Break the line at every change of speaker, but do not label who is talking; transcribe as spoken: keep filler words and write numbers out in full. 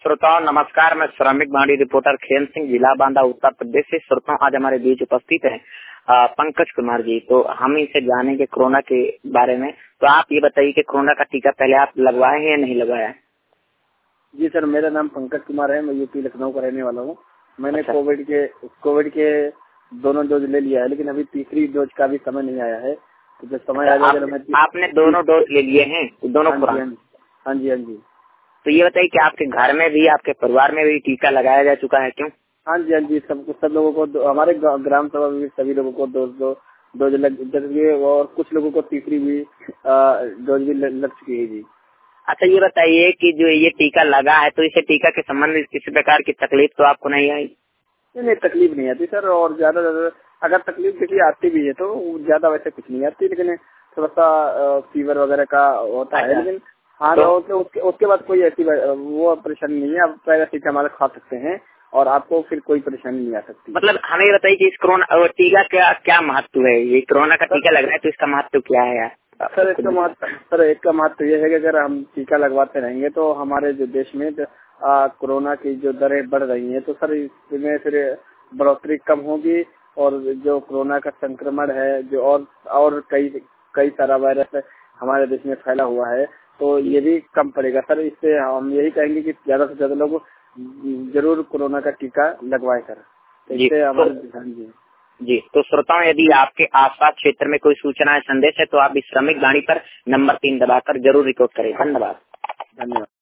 श्रोताओं नमस्कार, मैं श्रमिक बाड़ी रिपोर्टर खेम सिंह, जिला बांदा, उत्तर प्रदेश से। श्रोताओं आज हमारे बीच उपस्थित है पंकज कुमार जी। तो हम इनसे जानेंगे कोरोना के बारे में। तो आप ये बताइए कि कोरोना का टीका पहले आप लगवाए हैं या नहीं लगवाया?
जी सर, मेरा नाम पंकज कुमार है। मैं यूपी लखनऊ का रहने वाला हूँ। मैंने अच्छा। कोविड के कोविड के दोनों डोज ले लिया है, लेकिन अभी तीसरी डोज का भी समय नहीं आया है। तो जब समय आ जाएगा मैं
आपने दोनों डोज ले लिए हैं? दोनों खुराक?
हाँ जी, हाँ जी।
तो ये बताइए कि आपके घर में भी, आपके परिवार में भी टीका लगाया जा चुका है? क्यों?
हाँ जी, हाँ जी। सब सब लोगों को, हमारे ग्राम सभा में सभी लोगों को दो दो डोज लग चुकी है और कुछ लोगों को तीसरी भी डोज भी लग चुकी है जी।
अच्छा, ये बताइए कि जो ये टीका लगा है तो इसे टीका के संबंध में किसी प्रकार की तकलीफ तो आपको नहीं आई?
नहीं नहीं, तकलीफ नहीं आती सर। और ज्यादा अगर तकलीफ देखिए आती भी है तो ज्यादा वैसे कुछ नहीं आती, लेकिन थोड़ा सा फीवर वगैरह का होता है। लेकिन हाँ, तो उसके, उसके बाद कोई ऐसी वो परेशानी नहीं है। आप पैरासीटामोल खा सकते हैं और आपको फिर कोई परेशानी नहीं आ सकती।
मतलब हमें बताइए कि इस कोरोना टीका का क्या महत्व है? ये कोरोना का टीका लग रहा है तो इसका महत्व क्या है यार?
सर इसका महत्व सर एक का महत्व ये है कि अगर हम टीका लगवाते रहेंगे तो हमारे जो देश में कोरोना की जो दरें बढ़ रही हैं, तो सर इसमें फिर बढ़ोतरी कम होगी और जो कोरोना का संक्रमण है, जो और और कई कई सारा वायरस हमारे देश में फैला हुआ है, तो ये भी कम पड़ेगा सर। इससे हम यही कहेंगे कि ज्यादा से ज्यादा लोग जरूर कोरोना का टीका लगवाए सर। तो इससे हमारे ध्यान जी
जी तो श्रोताओं, यदि आपके आसपास क्षेत्र में कोई सूचना है, संदेश है, तो आप इस श्रमिक गाड़ी पर नंबर तीन दबाकर जरूर रिकॉर्ड करें। धन्यवाद।
धन्यवाद।